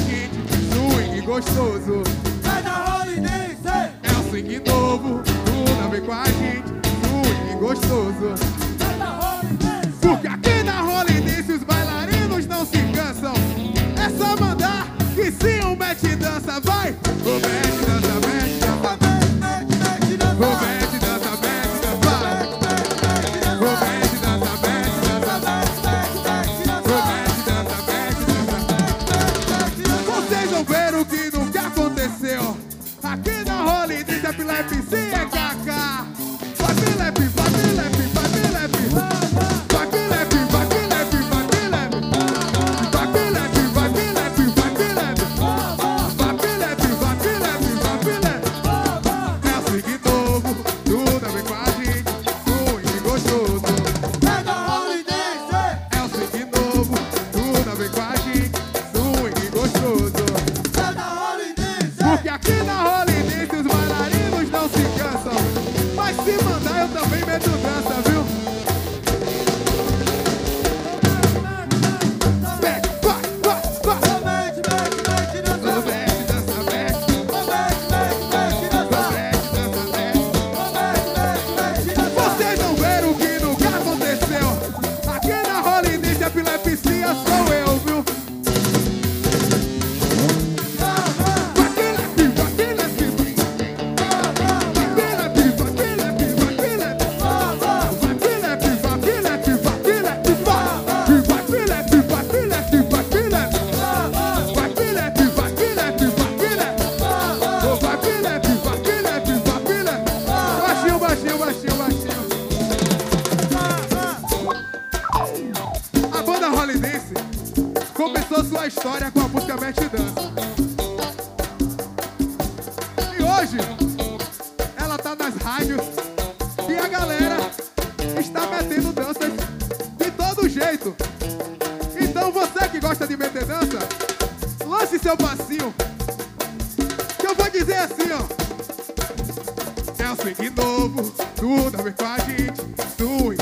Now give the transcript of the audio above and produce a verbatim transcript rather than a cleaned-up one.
gente, swing gostoso. É da Holidense. É um swing novo, tudo a ver com a gente, swing gostoso. É da Holidense. Porque aqui na Holidense os bailarinos não se cansam. É só mandar que sim o mete dança, vai! O mete dança, mete dança, Mete, mete, dança. o mete dança, mete dança, o mete dança, mete dança, o mete dança, mete dança. Vocês não viram o que nunca aconteceu? Aqui na Holidense, epilepsia é Kaká. Vai Pilepe, vai Pilepe, vai Pilepe. Vai Pilepe, vai Pilepe, vai Pilepe. Vai Pilepe, vai Pilepe, vai Pilepe. Vai Pilepe, vai Pilepe, vai Pilepe. É o swing novo, tudo a ver com a gente, swing gostoso. É da Holidense. É o swing novo, tudo a ver com a gente, swing gostoso. É da Holidense. Porque aqui na Holidense os bailarinos não se cansam. Mas se mandar eu também meto dança, viu? Mete, vai, vai, vai. Mete, mete, mete, dança. Ô, mete, dança, mete. Mete, mete, mete, Ô, dança. mete, dança, mete. Mete, mete, mete, dança. Vocês não viram o que nunca aconteceu? Aqui na Holidense a epilepsia sou eu, viu? Vai Pilepe, vai Pilepe. Vai Pilepe, vai Pilepe, vai Pilepe. Vai Pilepe, vai Pilepe, vai Pilepe, vai. Vai Pilepe, vai Pilepe, vai Pilepe. Vai Pilepe, vai Pilepe, vai Pilepe. Ô, vai Pilepe, vai Pilepe, vai Pilepe. Baixinho, baixinho, baixinho, baixinho. A banda Holidense começou sua história com a música Mete Dança. E hoje, ela tá nas rádios e a galera está metendo danças de todo jeito. Então você que gosta de meter dança, lance seu passinho, que eu vou dizer assim, ó. É um swing novo, tudo a ver com a gente, swing